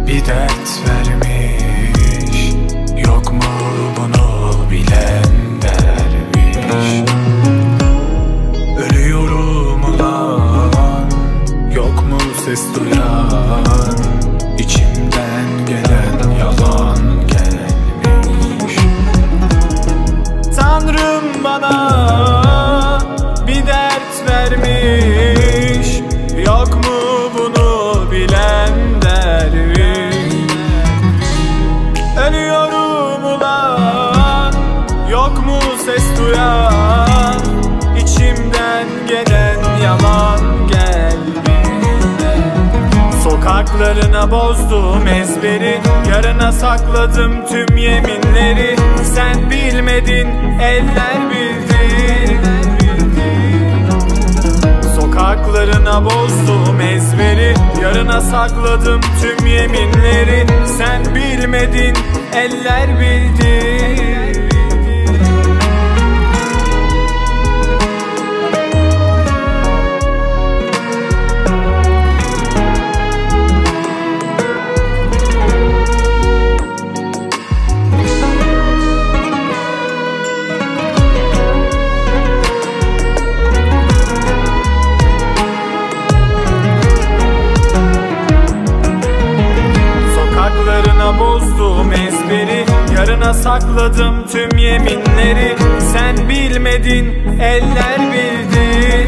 bir dert vermiş. Yok mu bunu bilen derviş? Ölüyorum ulan, yok mu ses duyan? İçimden gelen yalan gelmiş. Tanrım bana bir dert vermiş. Yok mu bunu bilen derviş? Ölüyorum ulan, yok mu ses duyan? İçimden gelen yalan gelmiş. Sokaklarına bozdum ezberi, yarına sakladım tüm yeminleri. Sen bilmedin, eller bildi. Sokaklarına bozdum ezberi, yarına sakladım tüm yeminleri. Sen bilmedin, eller bildi. Bozdum ezberi, yarına sakladım tüm yeminleri. Sen bilmedin, eller bildi.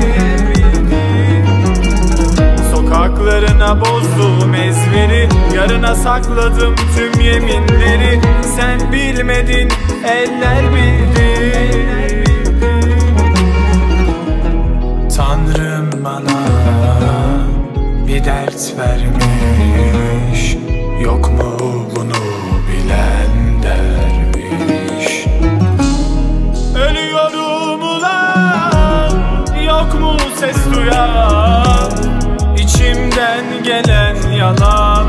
Sokaklarına bozdum ezberi, yarına sakladım tüm yeminleri. Sen bilmedin, eller bildi. Tanrım bana bir dert vermiş. Yok mu bunu bilen derviş? Ölüyorum ulan, yok mu ses duyan? İçimden gelen yalan